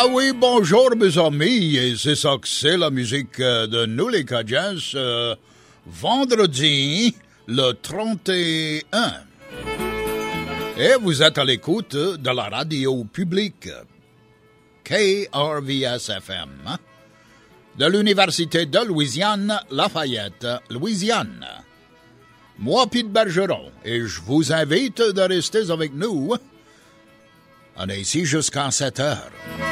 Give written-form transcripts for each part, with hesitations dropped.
oui, bonjour mes amis, et c'est ça que c'est la musique de nous les Cajuns, vendredi le 31. Et vous êtes à l'écoute de la radio publique, KRVS-FM, de l'Université de Louisiane, Lafayette, Louisiane. Moi, Pete Bergeron, et je vous invite de rester avec nous. On est ici jusqu'à 7 heures.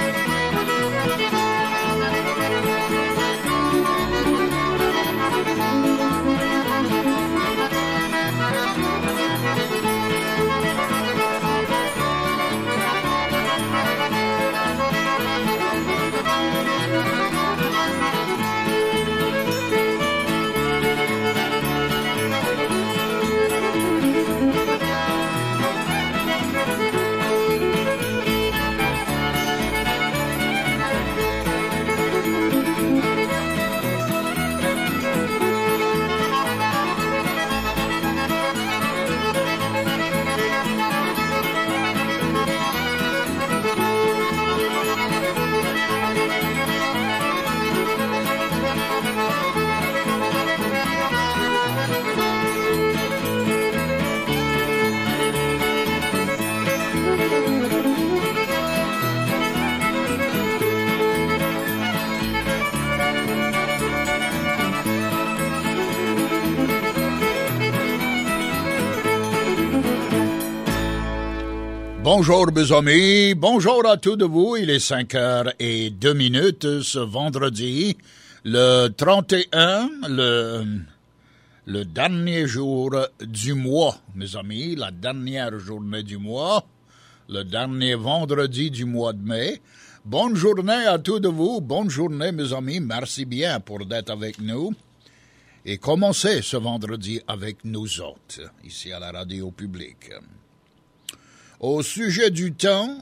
Bonjour mes amis, bonjour à tous de vous, il est 5h02 ce vendredi, le 31, le dernier jour du mois, mes amis, la dernière journée du mois, le dernier vendredi du mois de mai. Bonne journée à tous de vous, bonne journée mes amis, merci bien pour d'être avec nous. Et commencez ce vendredi avec nous autres, ici à la radio publique. Au sujet du temps,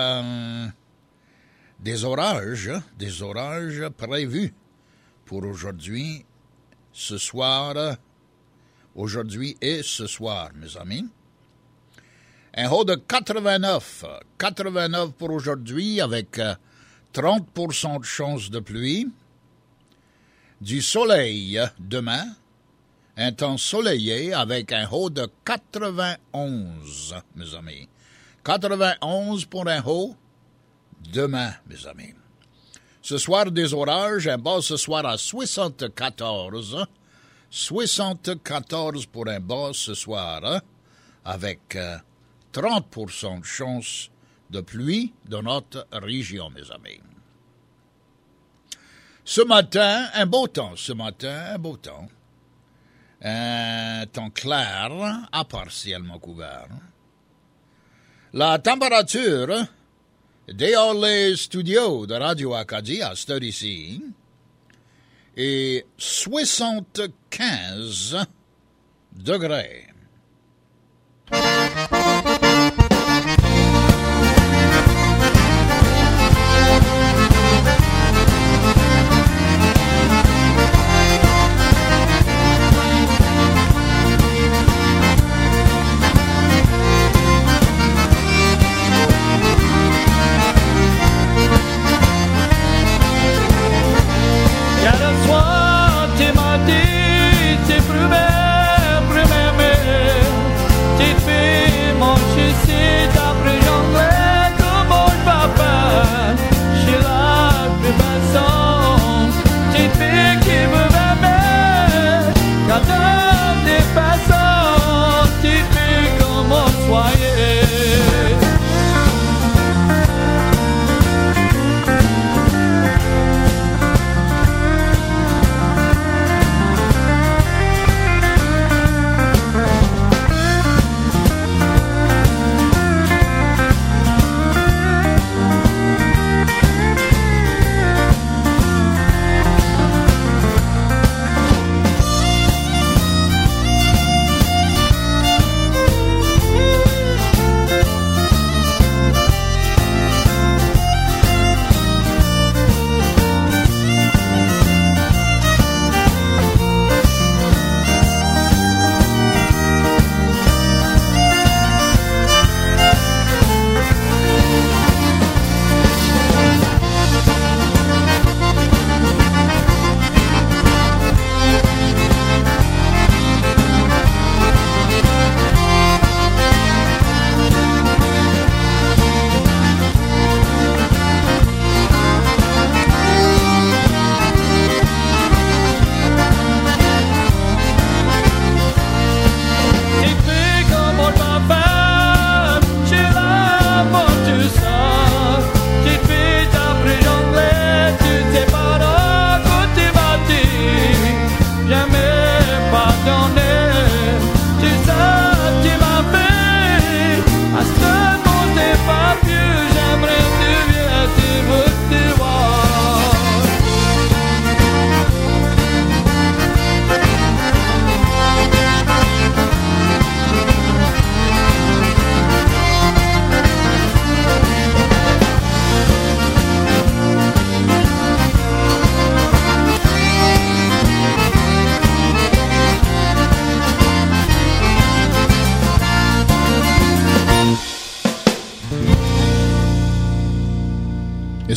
des orages prévus pour aujourd'hui, ce soir, aujourd'hui et ce soir, mes amis. Un haut de 89 pour aujourd'hui avec 30% de chance de pluie. Du soleil demain, un temps soleillé avec un haut de 91, mes amis. 91 pour un haut demain, mes amis. Ce soir, des orages, un bas ce soir à 74. 74 pour un bas ce soir, avec 30% de chance de pluie dans notre région, mes amis. Ce matin, un beau temps. Un temps clair, à partiellement couvert. La température dehors les studios de Radio Acadie à cette heure ici est 75 degrés. Tu m'as dit, c'est promets,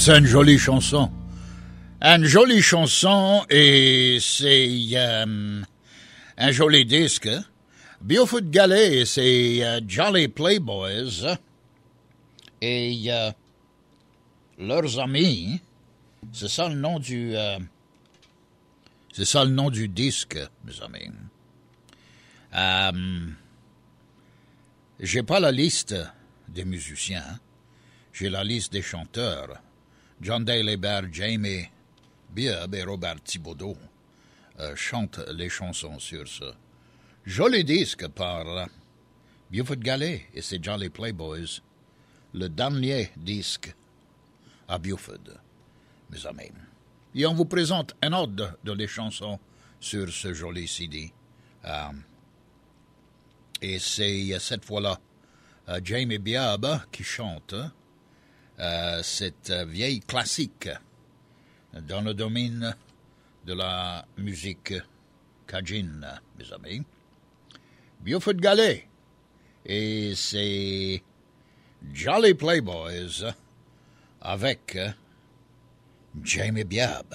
c'est une jolie chanson. Une jolie chanson et c'est un joli disque. Buford Galley, c'est Jolly Playboys et leurs amis. C'est ça le nom du disque, mes amis. J'ai pas la liste des musiciens. J'ai la liste des chanteurs. John Daly-Baird, Jamie Bibb et Robert Thibodeau chantent les chansons sur ce joli disque par Buford Galley et ses Jolly Playboys, le dernier disque à Buford, mes amis. Et on vous présente un autre de les chansons sur ce joli CD. Et c'est cette fois-là Jamie Bibb qui chante cette vieille classique dans le domaine de la musique cajun, mes amis. Buford Galley et c'est Jolly Playboys avec Jamie Bibb.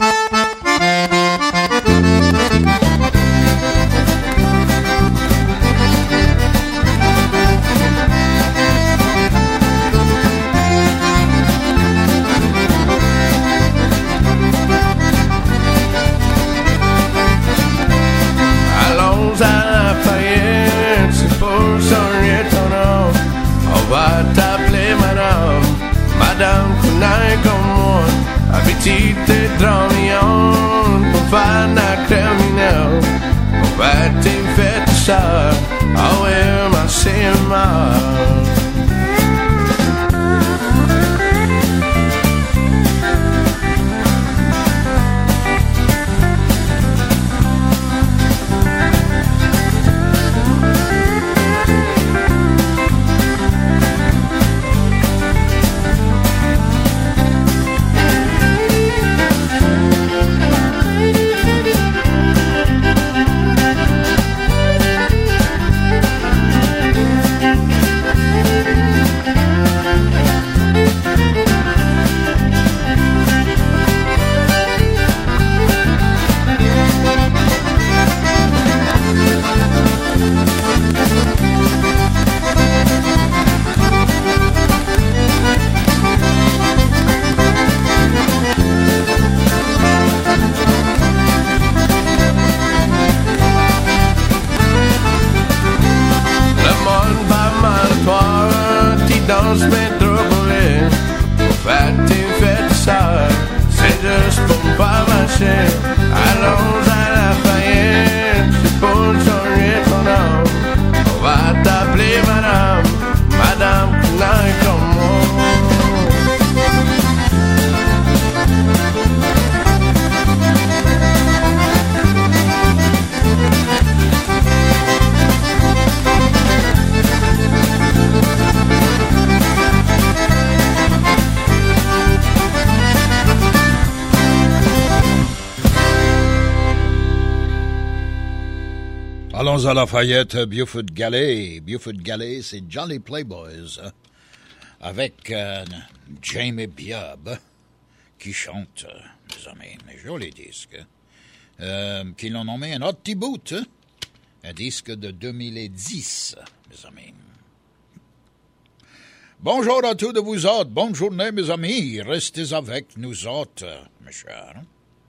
Allons à Lafayette, c'est pour soigner ton nom. On va t'appeler madame, madame connaît comme moi. Appétit et drômillon, pour faire la criminelle. On va t'y faire ça, ah ouais, ma c'est mal. Danse métropole, pour faire tes fêtes ça, c'est juste pour me pas marcher. Allons à Lafayette, c'est pour changer ton nom. On va t'appeler madame, madame connaît comme moi. Allons à Lafayette, Buford Galley. Buford Galley, c'est Jolly Playboys avec Jamie Bibb qui chante, mes amis, un joli disque, qui l'ont nommé un autre petit bout, un disque de 2010, mes amis. Bonjour à tous de vous autres, bonne journée, mes amis, restez avec nous autres, mes chers.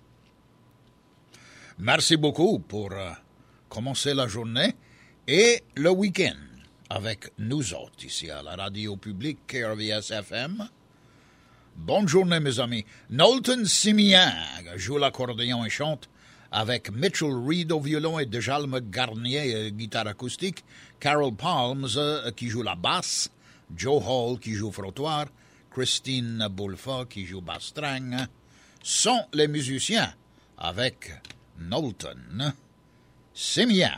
Merci beaucoup pour commencer la journée et le week-end avec nous autres ici à la radio publique KRVS-FM. Bonne journée, mes amis. Knowlton Simian joue l'accordéon et chante avec Mitchell Reed au violon et Dejalme Garnier guitare acoustique, Carol Palms qui joue la basse, Joe Hall qui joue frottoir, Christine Boulfa qui joue basse-string, sont les musiciens avec Knowlton Simian.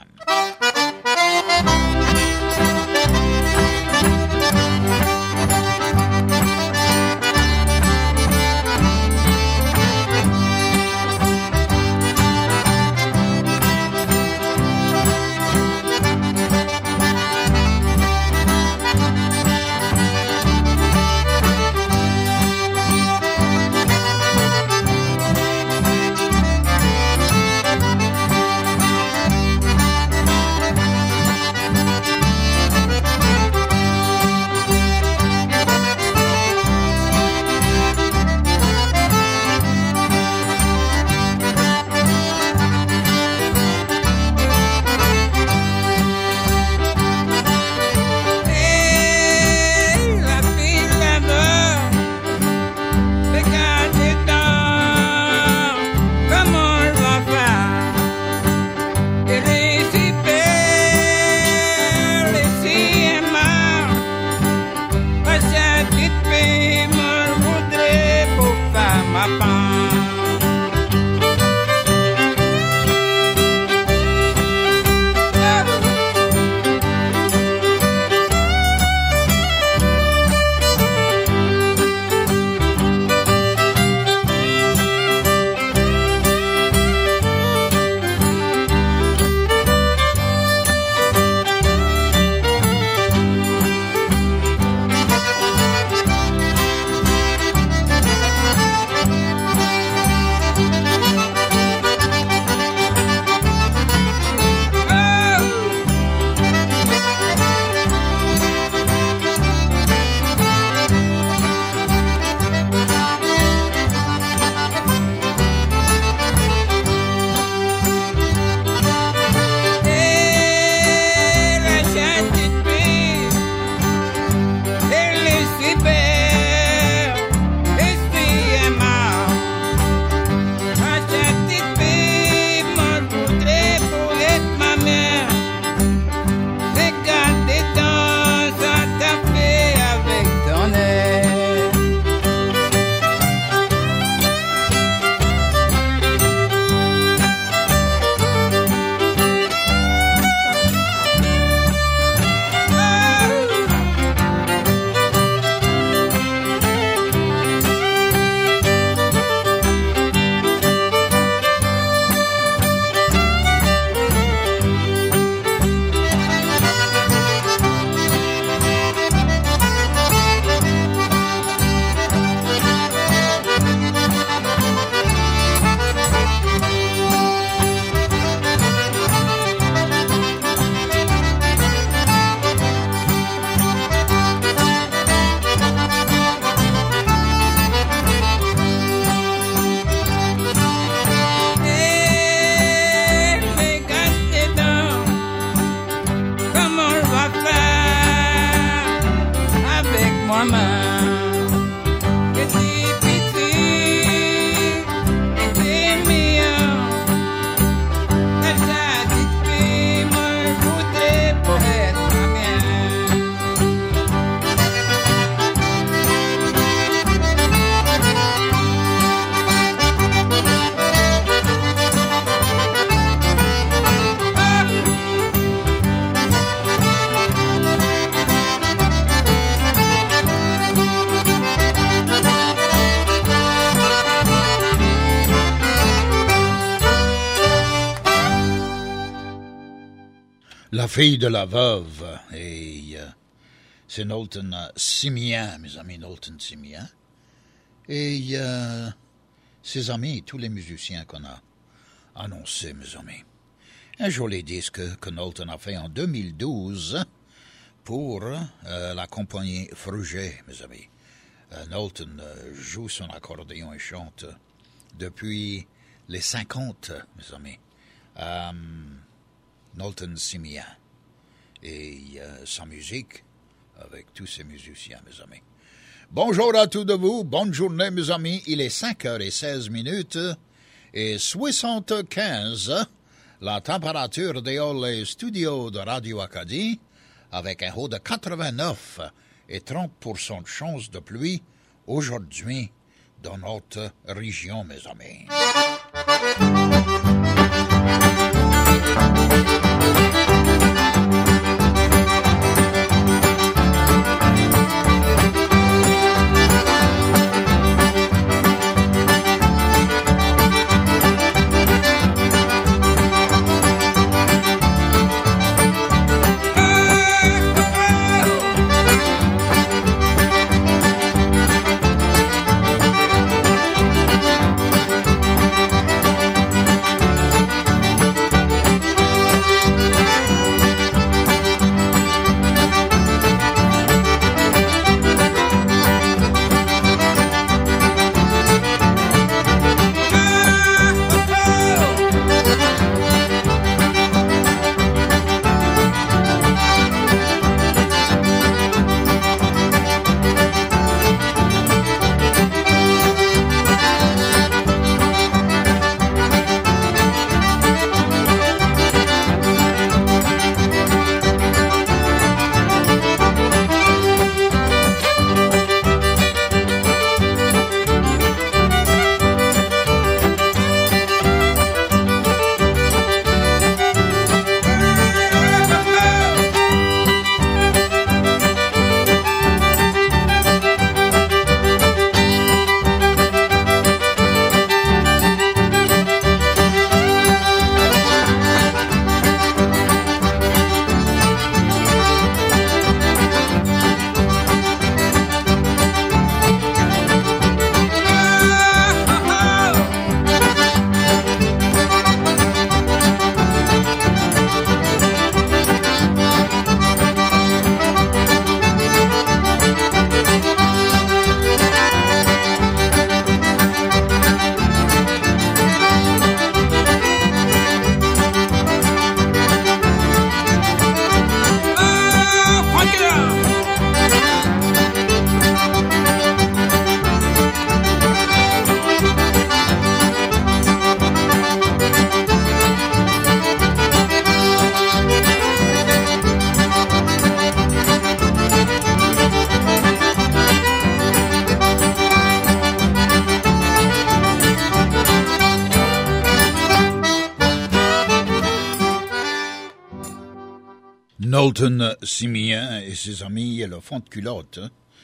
La fille de la veuve, et c'est Knowlton Simian, mes amis, Knowlton Simian, et ses amis, tous les musiciens qu'on a annoncés, mes amis. Un joli disque que Knowlton a fait en 2012 pour la compagnie Fruget, mes amis. Knowlton joue son accordéon et chante depuis les 50, mes amis. Knowlton Simian et sa musique avec tous ces musiciens, mes amis. Bonjour à tous de vous, bonne journée, mes amis. Il est 5h16 et 75 la température dehors les studios de Radio Acadie avec un haut de 89 et 30% de chance de pluie aujourd'hui dans notre région, mes amis. Knowlton Simian et ses amis et le fond de culotte,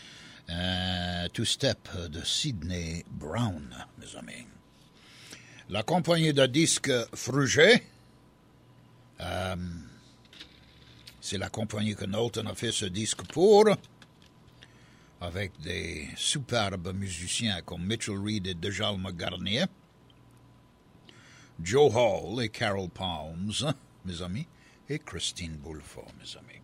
Two Step de Sidney Brown, mes amis. La compagnie de disques Fruget, c'est la compagnie que Knowlton a fait ce disque pour, avec des superbes musiciens comme Mitchell Reed et Djalma Garnier, Joe Hall et Carol Palms, mes amis, et Christine Bulford, mes amis.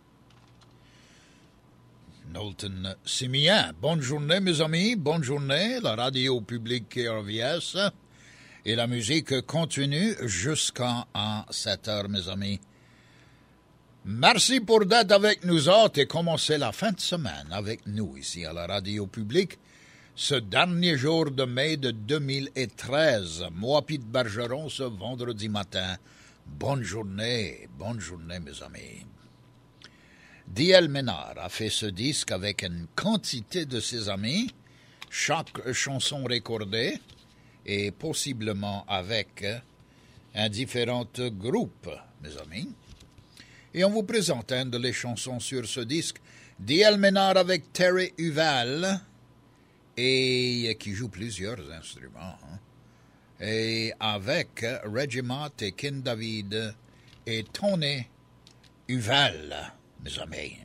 Knowlton Simian, bonne journée, mes amis, bonne journée, la radio publique KRVS, et la musique continue jusqu'à 7 heures, mes amis. Merci pour d'être avec nous autres et commencer la fin de semaine avec nous ici à la radio publique, ce dernier jour de mai de 2013, moi Pete Bergeron, ce vendredi matin. Bonne journée, mes amis. D.L. Ménard a fait ce disque avec une quantité de ses amis, chaque chanson recordée, et possiblement avec un différent groupe, mes amis. Et on vous présente une de les chansons sur ce disque, D.L. Ménard avec Terry Huval, et qui joue plusieurs instruments, et avec Reggie Mott et Ken David et Tony Huval, mes amis.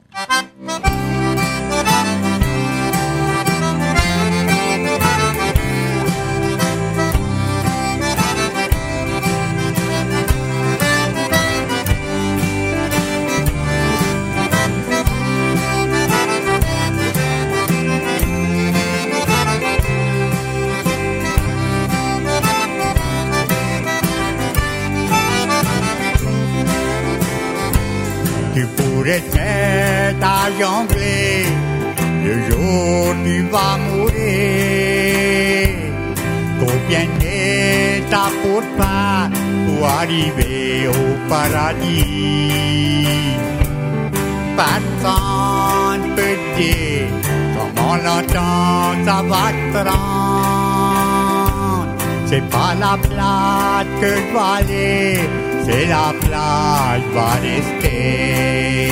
Tu pourrais te mettre à jongler le jour tu vas mourir. Combien d'étapes pour pas pour arriver au paradis. Personne peut dire comment longtemps ça va te rendre. C'est pas la plate que je vais aller, c'est la plage va rester.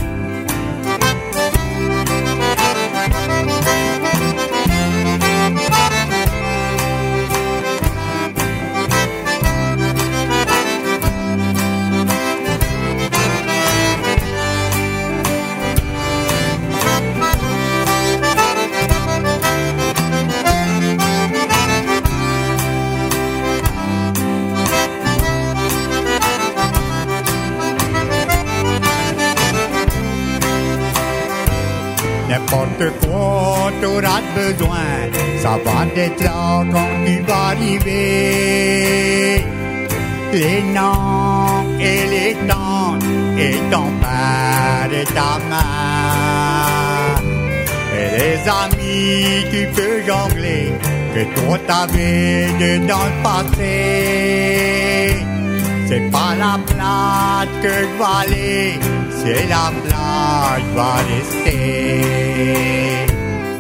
N'importe quoi t'auras besoin, ça va être là quand tu vas arriver. Les noms et les tantes et ton père et ta mère. Et les amis tu peux jongler, que toi t'avais dans le passé. C'est pas la plage que je vais aller, c'est la plage va rester.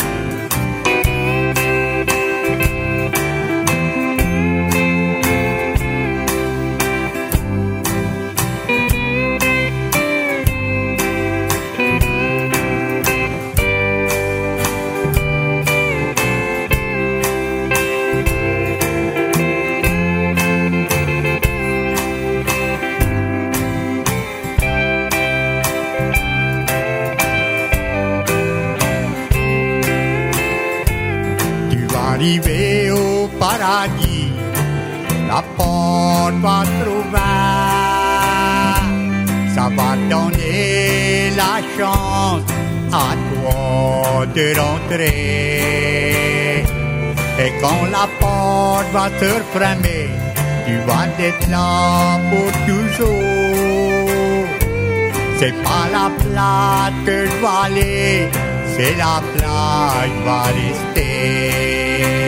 Arrivé au paradis, la porte va trouver, ça va donner la chance à toi de rentrer. Et quand la porte va se refermer, tu vas être là pour toujours. C'est pas la plage que je vais aller, c'est la plage va rester.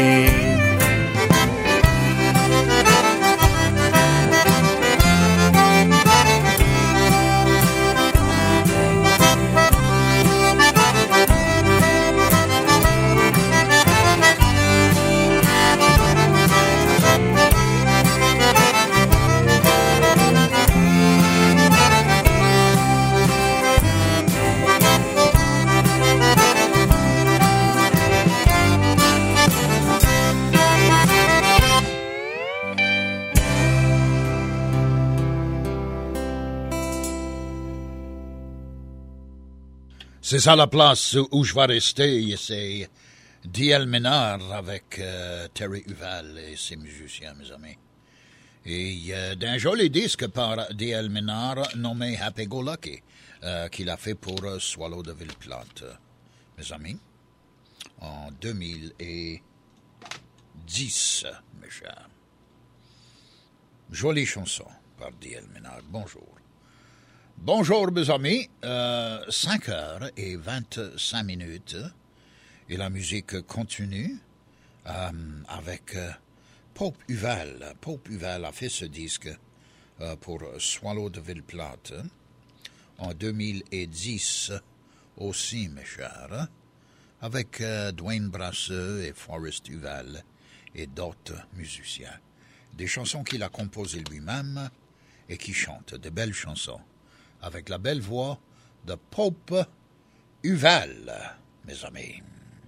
C'est ça la place où je vais rester, c'est D.L. Menard avec Terry Huval et ses musiciens, mes amis. Et d'un joli disque par D.L. Menard nommé Happy Go Lucky, qu'il a fait pour Swallow de Ville-Plate, mes amis, en 2010, mes chers. Jolie chanson par D.L. Menard. Bonjour. Bonjour mes amis, 5h25 et la musique continue avec Pope Huval. Pope Huval a fait ce disque pour Swallow de Ville-Plate en 2010 aussi, mes chers, avec Dwayne Brasseux et Forrest Huval et d'autres musiciens. Des chansons qu'il a composées lui-même et qui chantent de belles chansons, avec la belle voix de Pope Huval, mes amis.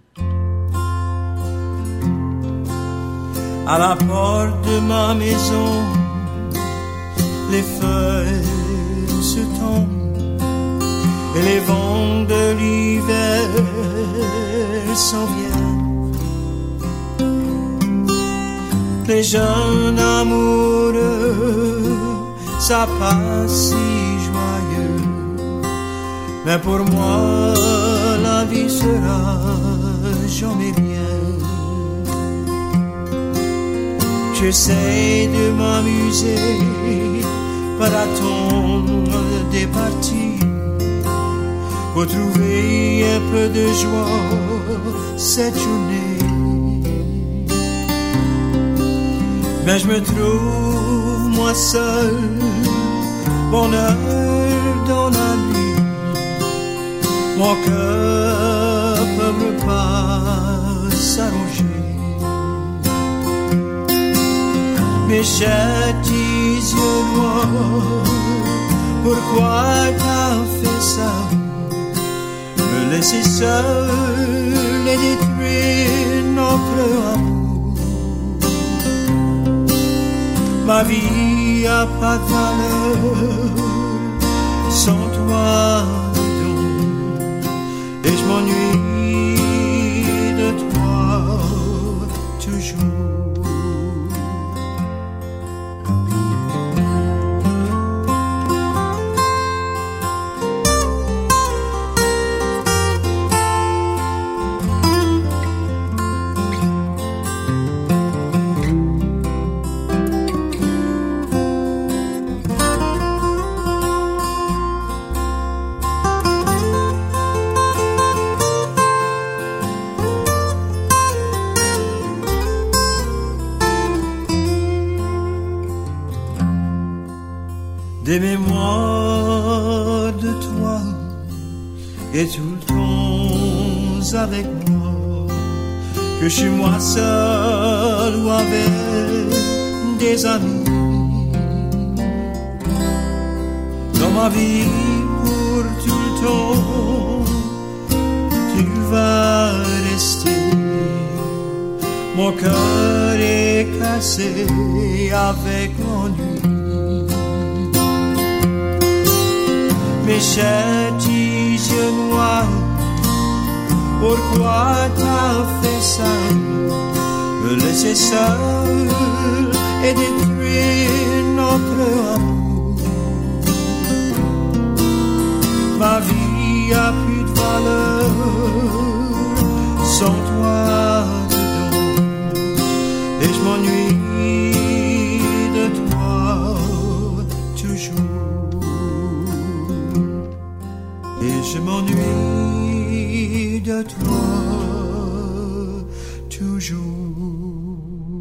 À la porte de ma maison, les feuilles se tombent. les vents de l'hiver s'en viennent. Les jeunes amoureux, ça passe si joyeux. Mais pour moi, la vie sera jamais bien. J'essaie de m'amuser par attendre des parties pour trouver un peu de joie cette journée. Mais je me trouve moi seul, bonheur dans la nuit. Mon cœur peut pas s'arranger. Mes petits yeux noirs, pourquoi t'as fait ça? Me laisser seul et détruire notre amour. Ma vie a pas de valeur sans toi dedans. Et je m'ennuie de toi toujours. Des mémoires de toi et tout le temps avec moi, que je suis moi seul ou avec des amis. Dans ma vie pour tout le temps, tu vas rester. Mon cœur est cassé avec l'ennui. Mes petits yeux noirs, pourquoi t'as fait ça? Me laisser seul et détruire notre amour. Ma vie a plus de valeur sans toi dedans. Et je m'ennuie de toi toujours. Et je m'ennuie de toi toujours.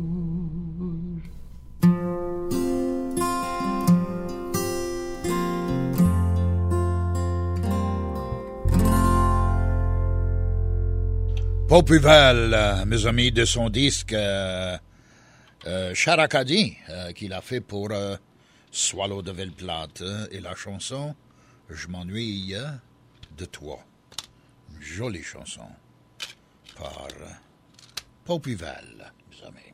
Popuvel, mes amis, de son disque Charakadi, qu'il a fait pour Swallow de Velplate, et la chanson Je m'ennuie de toi. Une jolie chanson par Popuvel, mes amis.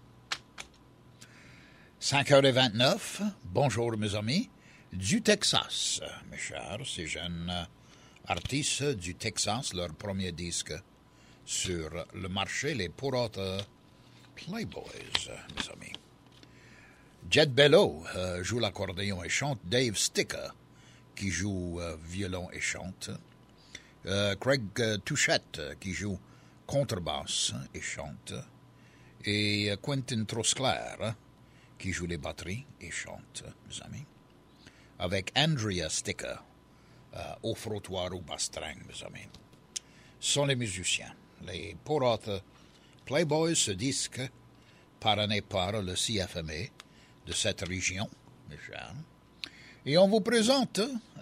5h29, bonjour mes amis, du Texas, mes chers, ces jeunes artistes du Texas, leur premier disque sur le marché, les Porote Playboys, mes amis. Jet Bello joue l'accordéon et chante, Dave Sticker qui joue violon et chante, Craig Touchette qui joue contrebasse et chante, et Quentin Trosclair qui joue les batteries et chante, mes amis, avec Andrea Sticker au frottoir ou basse-string, mes amis. Ce sont les musiciens. Les Porote Playboys, ce disque parrainé par le CFMA de cette région, mes chers. Et on vous présente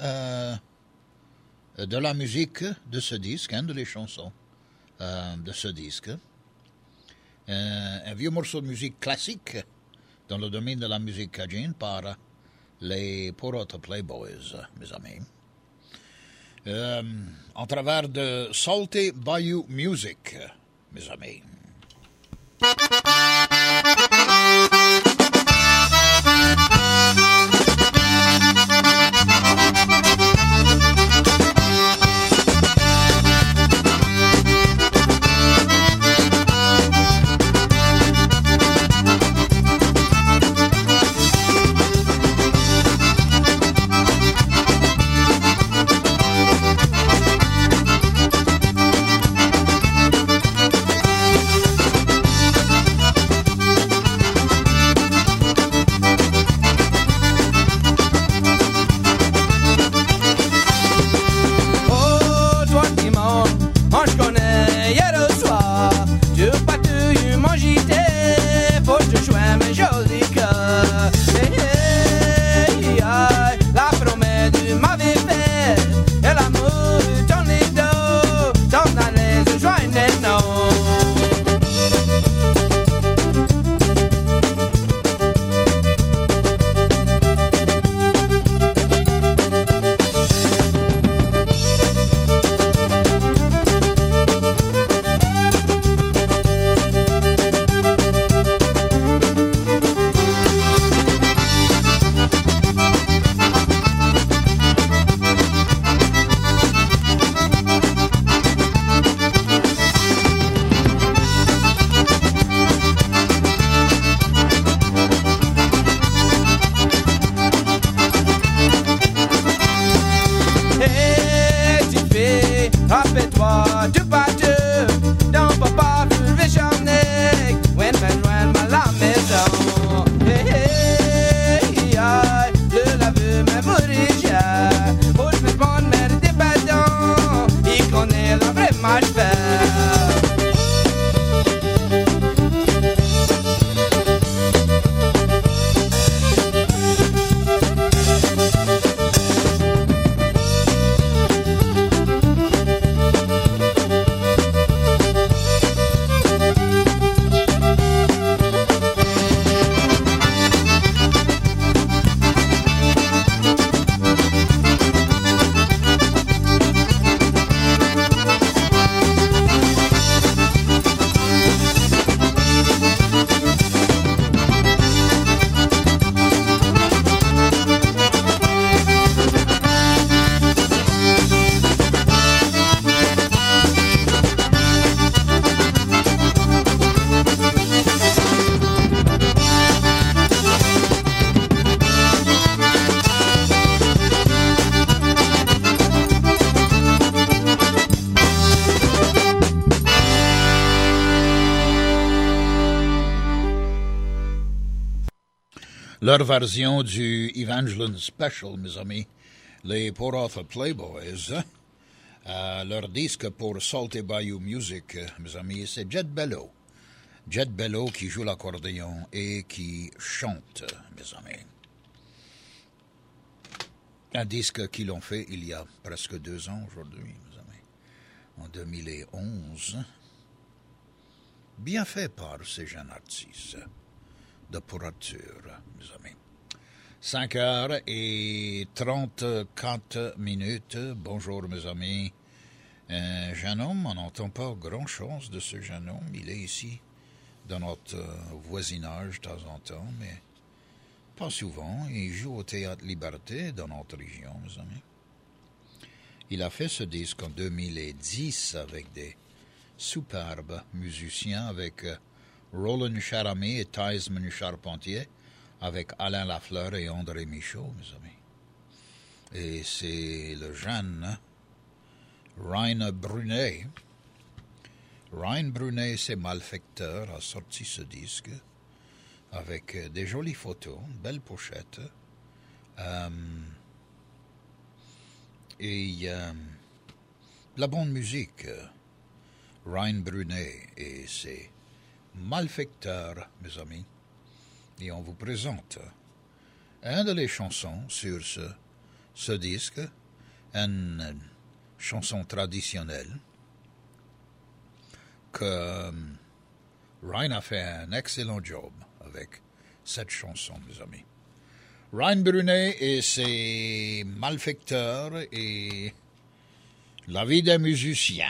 de la musique de ce disque, de les chansons de ce disque. Un vieux morceau de musique classique dans le domaine de la musique cajun par les Porote Playboys, mes amis. En travers de Salty Bayou Music, mes amis. corriger. Aujourd'hui, mon mère des bâtons, il connaît la vraie malfaire. Leur version du Evangeline Special, mes amis, les Port Arthur Playboys, leur disque pour Salty Bayou Music, mes amis, c'est Jet Bello. Jet Bello qui joue l'accordéon et qui chante, mes amis. Un disque qu'ils ont fait il y a presque 2 ans aujourd'hui, mes amis, en 2011. Bien fait par ces jeunes artistes de Port Arthur, mes amis. 5h34. Bonjour, mes amis. Un jeune homme, on n'entend pas grand-chose de ce jeune homme. Il est ici, dans notre voisinage, de temps en temps, mais pas souvent. Il joue au Théâtre Liberté, dans notre région, mes amis. Il a fait ce disque en 2010 avec des superbes musiciens, avec Roland Charamé et Theisman Charpentier, avec Alain Lafleur et André Michaud, mes amis. Et c'est le jeune Ryan Brunet. Ryan Brunet, c'est Malfecteur, a sorti ce disque avec des jolies photos, une belle pochette. Et la bonne musique. Ryan Brunet et c'est Malfecteur, mes amis, et on vous présente une de les chansons sur ce disque, une chanson traditionnelle que Ryan a fait un excellent job avec cette chanson, mes amis. Ryan Brunet et ses Malfecteurs et la vie des musiciens.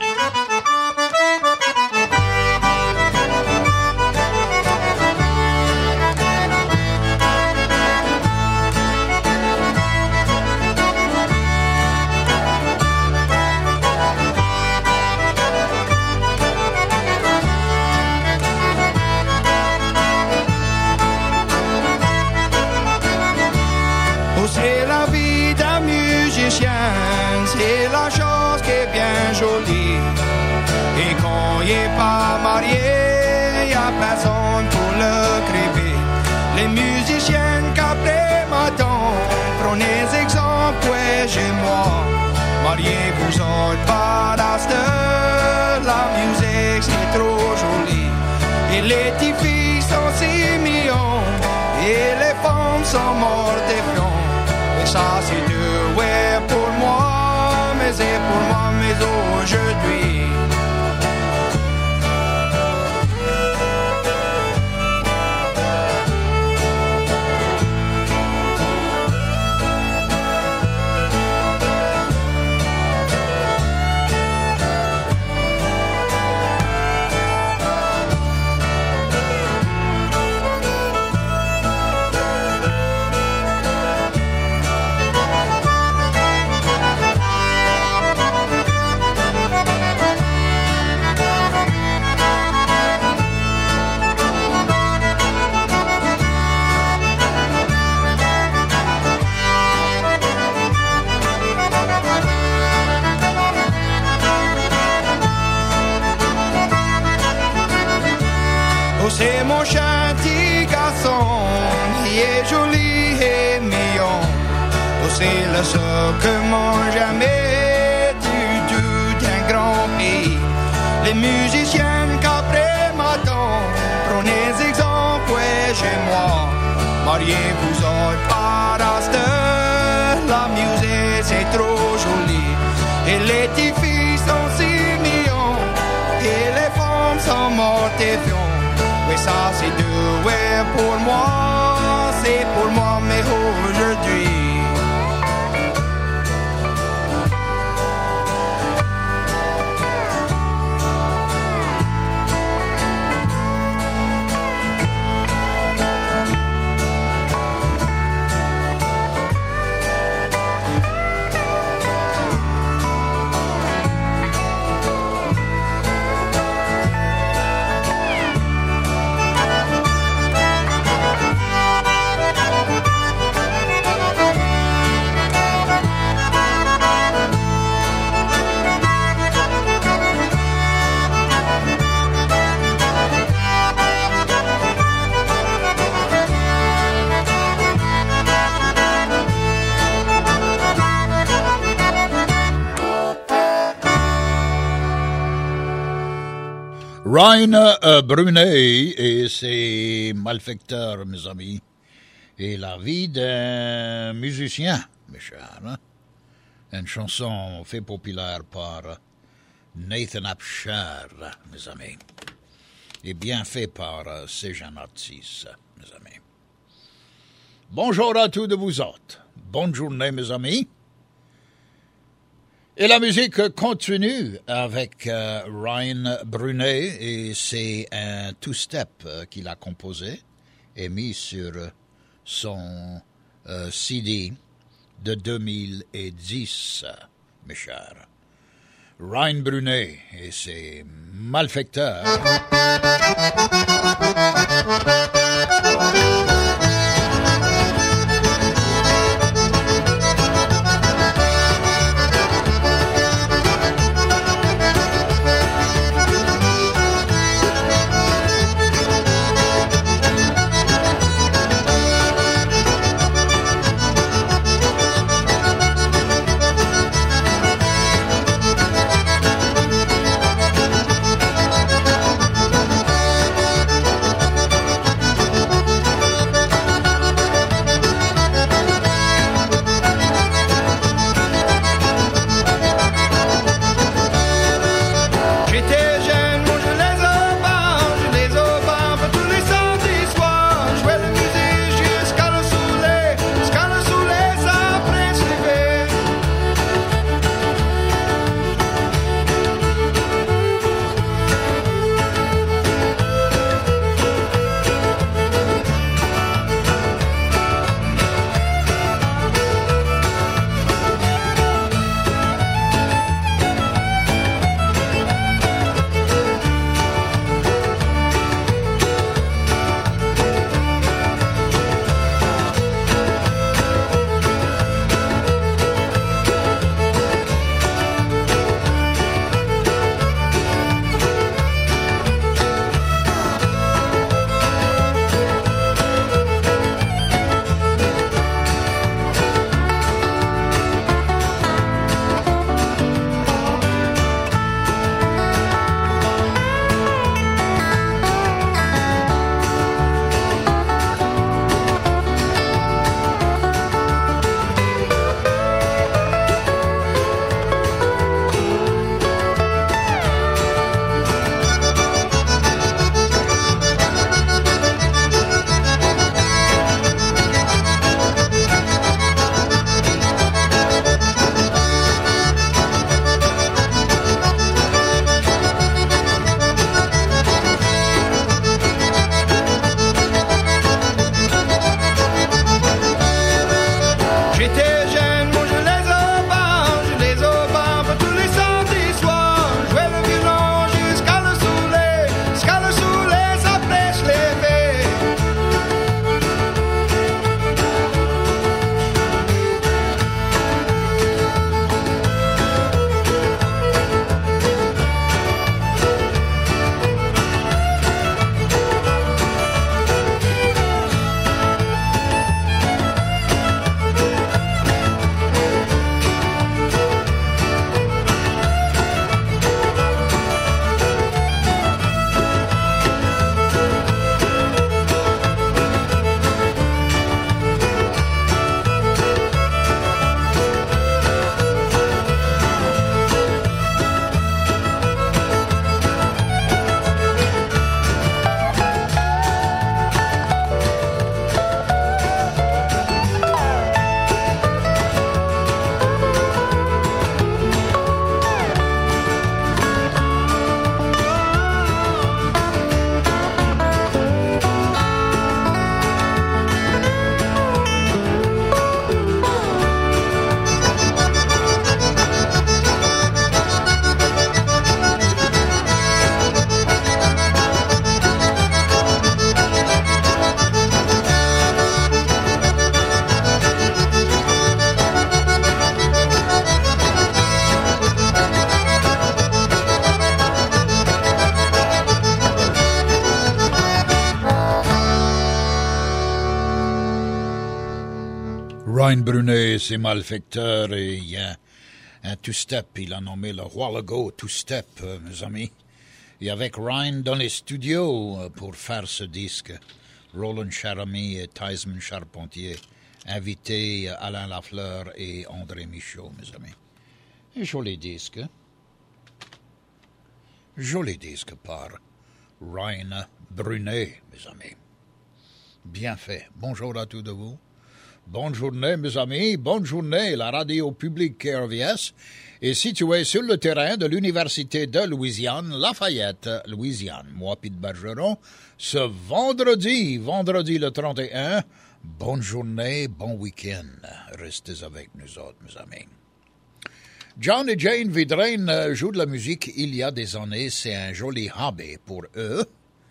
C'est la vie d'un musicien, c'est la chose qui est bien jolie. Et quand il n'est pas marié, il n'y a personne pour le crever. Les musiciennes qu'après m'attendent, prenez exemple, ouais, chez moi. Mariez-vous autres parasters, la musique c'est trop joli. Et les petites filles sont si millions, et les femmes sont mortes et fions. Ça c'est de ouais pour moi, mais c'est pour moi, mais aujourd'hui. c'est le seul que m'ont jamais du tout un grand pays. Les musiciens qu'après m'attend, prenez exemple, ouais, chez moi. Mariez-vous autres par Astor, la musique c'est trop joli. Et les petits filles sont si mignons, et les femmes sont mortifiantes. Oui, ça c'est deux, ouais, pour moi, c'est pour moi, mais aujourd'hui. Ryan Brunet et ses malfecteurs, mes amis, et la vie d'un musicien, mes chers. Hein? Une chanson faite populaire par Nathan Abshar, mes amis, et bien fait par ces jeunes artistes, mes amis. Bonjour à tous de vous autres. Bonne journée, mes amis. Et la musique continue avec Ryan Brunet et c'est un two-step qu'il a composé et mis sur son CD de 2010, mes chers. Ryan Brunet et ses malfecteurs. Ryan Brunet et ses malfecteurs et un two-step, il a nommé le While Ago two-step, mes amis. Et avec Ryan dans les studios pour faire ce disque, Roland Charamy et Theismann Charpentier, invités Alain Lafleur et André Michaud, mes amis. Un joli disque. Joli disque par Ryan Brunet, mes amis. Bien fait. Bonjour à tous de vous. Bonne journée, mes amis. Bonne journée. La radio publique KRVS est située sur le terrain de l'Université de Louisiane, Lafayette, Louisiane. Moi, Pete Bergeron, ce vendredi le 31. Bonne journée, bon week-end. Restez avec nous autres, mes amis. John et Jane Vidrine jouent de la musique il y a des années. C'est un joli hobby pour eux.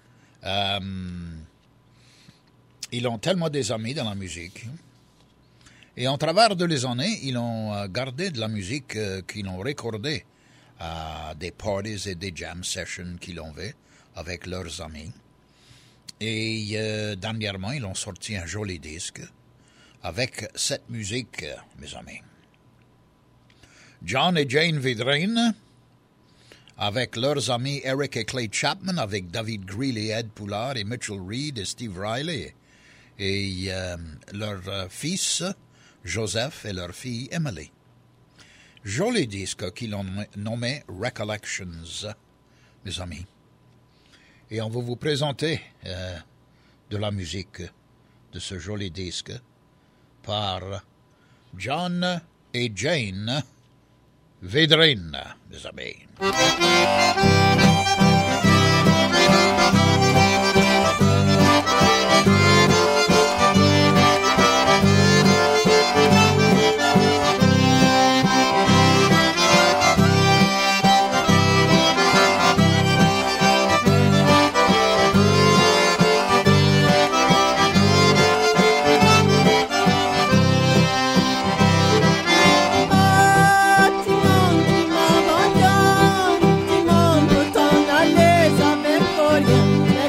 Ils ont tellement des amis dans la musique. Et en travers de les années, ils ont gardé de la musique qu'ils ont recordée à des parties et des jam sessions qu'ils ont fait avec leurs amis. Et dernièrement, ils ont sorti un joli disque avec cette musique, mes amis. John et Jane Vidrine, avec leurs amis Eric et Clay Chapman, avec David Greeley, Ed Poulard et Mitchell Reed et Steve Riley, et leur fils Joseph et leur fille Emily. Joli disque qu'ils ont nommé Recollections, mes amis. Et on va vous présenter de la musique de ce joli disque par John et Jane Vidrine, mes amis. Timon, pourtant aller avec rien.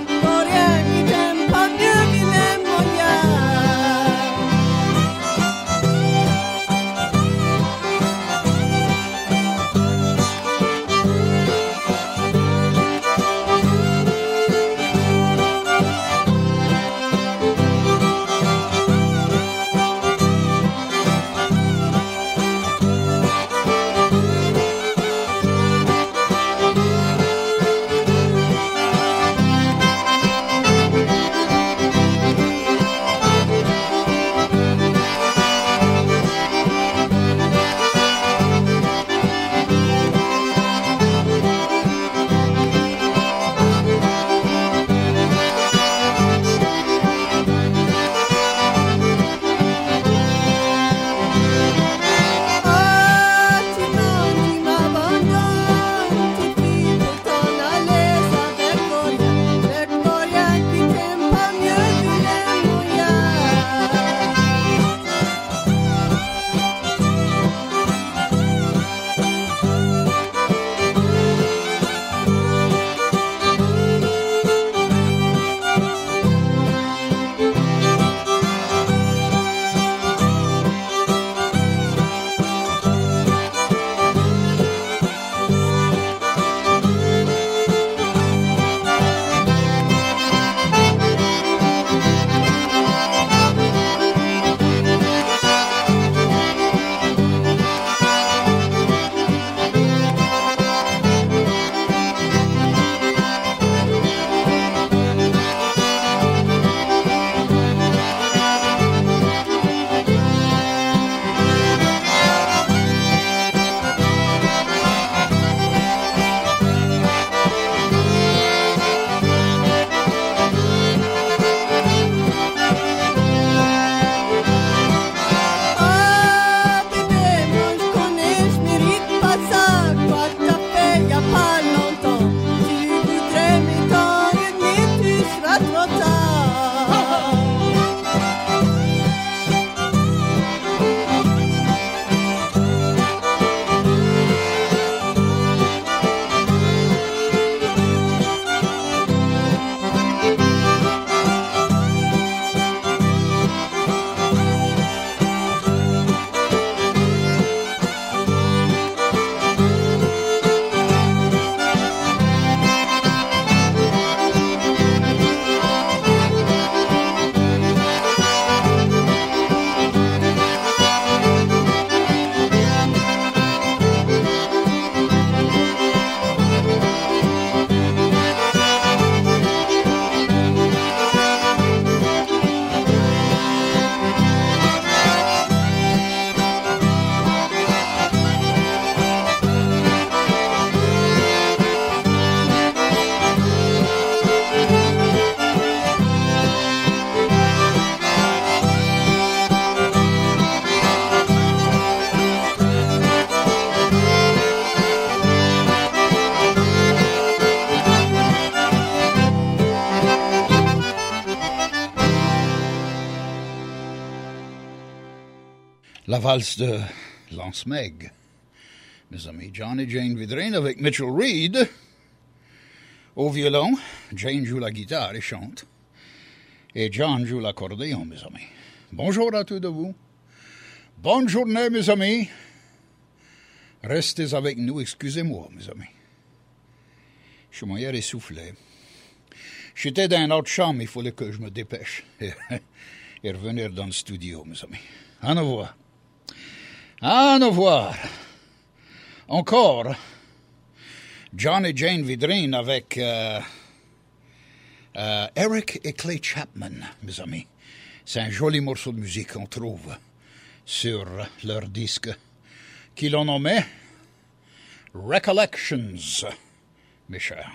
valse de Lance Meg. Mes amis, John et Jane Vidrine avec Mitchell Reed. Au violon, Jane joue la guitare et chante. Et John joue l'accordéon, mes amis. Bonjour à tous de vous. Bonne journée, mes amis. Restez avec nous, excusez-moi, mes amis. Je suis moyen essoufflé. J'étais dans une autre chambre, il fallait que je me dépêche et revenir dans le studio, mes amis. À nous voir. À nous voir. Encore, John et Jane Vidrine avec Eric et Clay Chapman, mes amis. C'est un joli morceau de musique qu'on trouve sur leur disque qu'ils ont nommé Recollections, mes chers.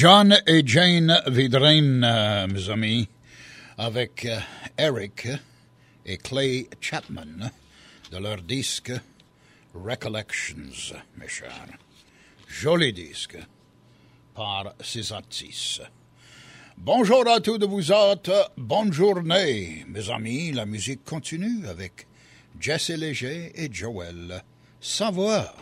John et Jane Vidrine, mes amis, avec Eric et Clay Chapman de leur disque Recollections, mes chers. Joli disque par ces artistes. Bonjour à tous de vous autres, bonne journée, mes amis. La musique continue avec Jesse Léger et Joël Savoie.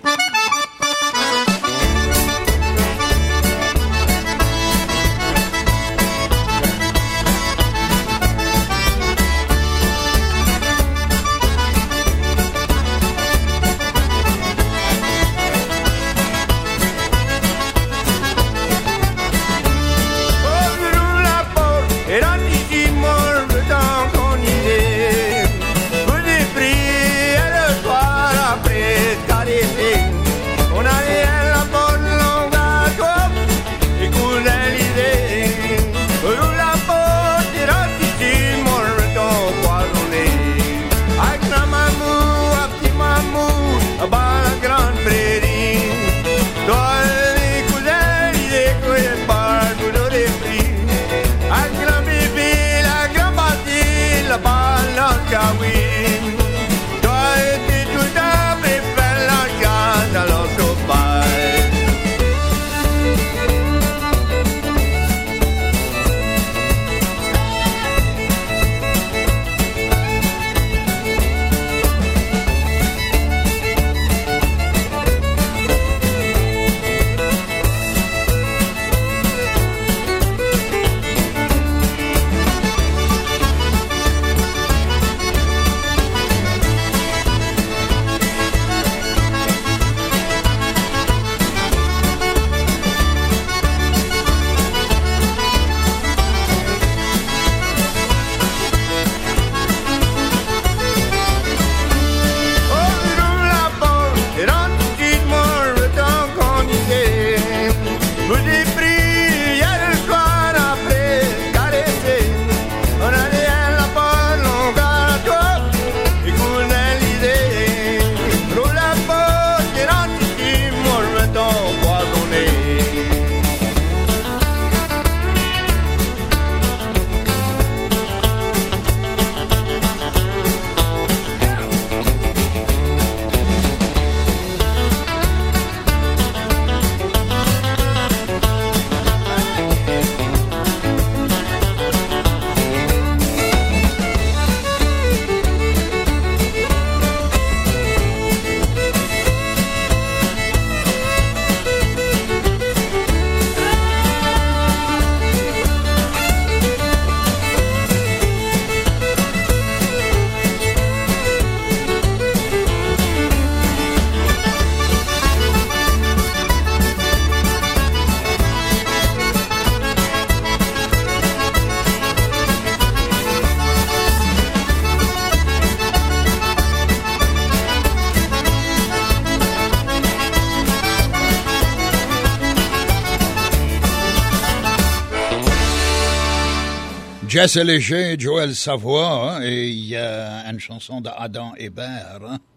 Jesse Léger, Joël Savoie, hein, et il y a une chanson d'Adam Hébert,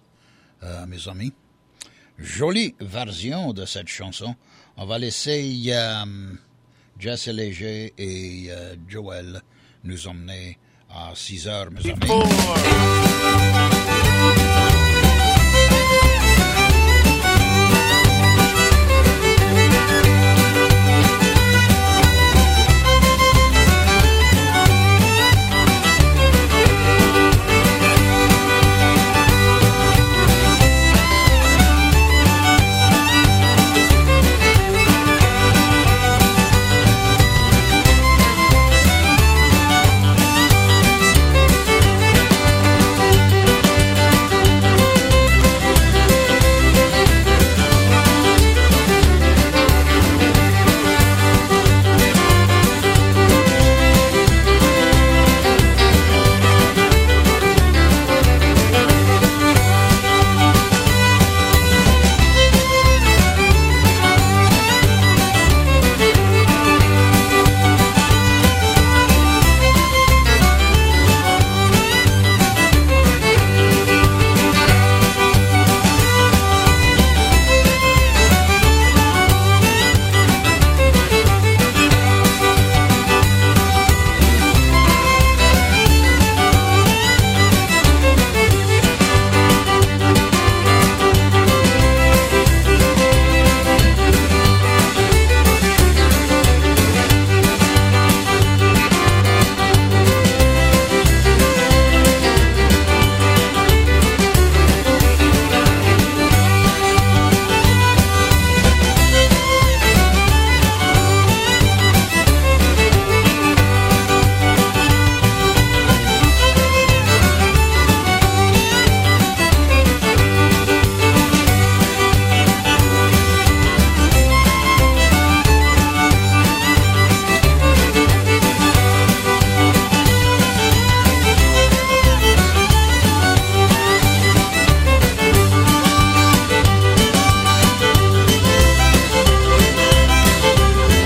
hein, mes amis. Jolie version de cette chanson. On va laisser Jesse Léger et Joël nous emmener à 6 heures, mes amis.